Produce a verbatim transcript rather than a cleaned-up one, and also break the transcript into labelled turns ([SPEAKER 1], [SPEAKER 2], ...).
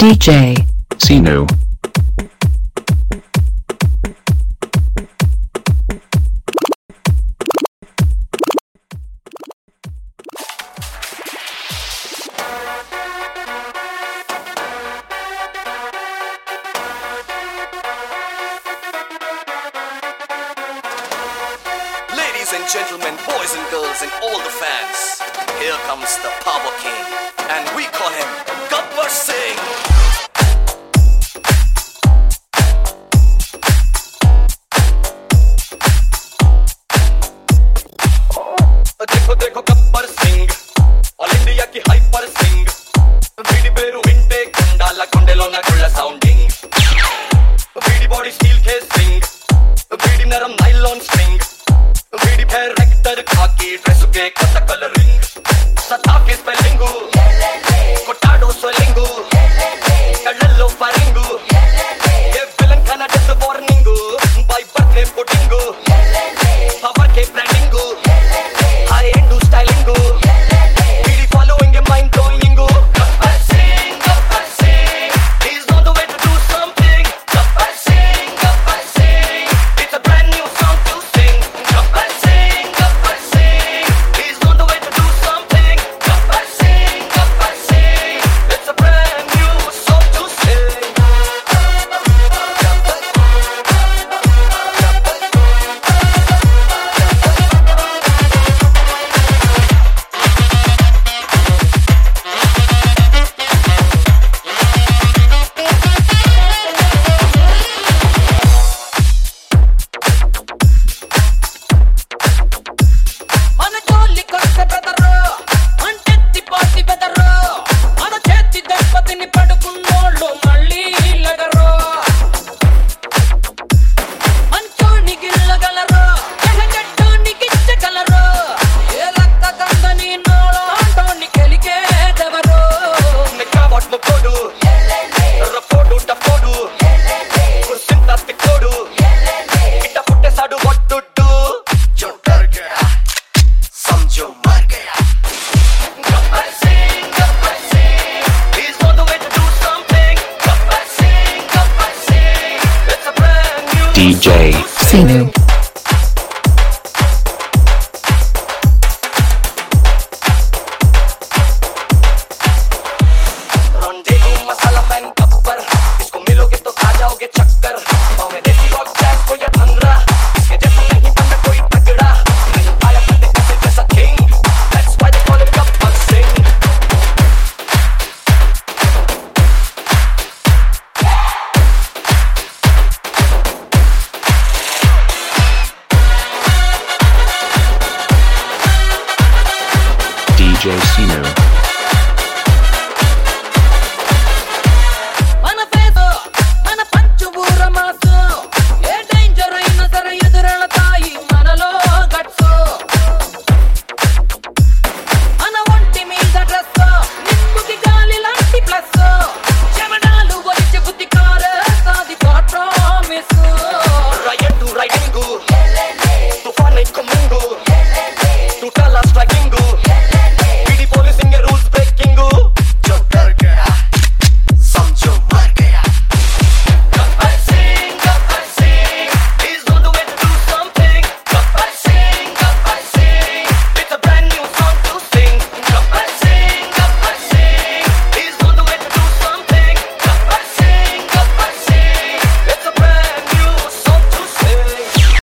[SPEAKER 1] D J
[SPEAKER 2] Sinu.
[SPEAKER 3] Ladies and gentlemen, boys and girls, and all the fans, here comes the Power King, and we call him Gabbar Singh. देखो देखो Gabbar Singh all India की hyper Singh बीडी बेरू विंटे गुंडाला गुंडेलोना गुल्ला साउंडिंग बीडी बॉडी स्टील के सिंह बीडी नरम नाइलॉन स्ट्रिंग बीडी फेर रेक्टर खाकी ड्रेस के कता कलरिंग सता के स्पेलिंगू कोटाडो स्वेलिंगू कल्लो फारिंगू ये विलन खाना डेथ वार्निंगू बाय बर्थडे पुडिंगू पावर के branding I ain't do styling go. Really following a mind blowing go. Gabbar Singh, Gabbar Singh. He's on the way to do something. Gabbar Singh, Gabbar Singh. It's a brand new song to sing. Gabbar Singh, Gabbar Singh. He's on the way to do something. Gabbar Singh, Gabbar Singh. It's a brand new song to sing.
[SPEAKER 4] మన జోలి కొట్ట బెదరు అంటెత్తి పాటి బెదరు మన చేతి దెబ్బతిని పడుకున్నోళ్ళు మళ్ళీ లగరు మంచోని గిల్లగలరు ఎహగట్టోని గిచ్చగలరు ఏ లక్క కందని నోళ ఆటోని కెలికేదెవరు
[SPEAKER 3] Nekawat mo kodu. Rafodu tafodu. Kursinta tikodu. Ita putte sadu what to do. Jo dar gaya. Samjho mar gaya. Gabbar Singh, Gabbar Singh. He's on the way to do something. Gabbar Singh, Gabbar Singh. It's a brand new
[SPEAKER 2] D J
[SPEAKER 1] Sinu.
[SPEAKER 3] Rendezvous masala man gabbar इसको मिलोगे तो खा जाओगे चक्कर पाँव में देसी rock jazz को या भंगड़ा इसके जैसा नहीं बनता कोई तगड़ा नहीं पाया कदे किसी जैसा king that's why they call him Gabbar Singh
[SPEAKER 2] D J Sinu.
[SPEAKER 4] మన ఫేసు మన పంచు ఊర మాసు ఏ డేంజర్ అయినా సరే ఎదురెళతాయి మనలో గట్సు మన ఒంటి మీద డ్రెస్ నిప్పుకి గాలి లాంటి ప్లస్ చెమడాలు ఒలిచి బుద్ధి కారేస్తాది promise
[SPEAKER 3] riot to riding go तूफान एक कमुंगो टूटा ला striking go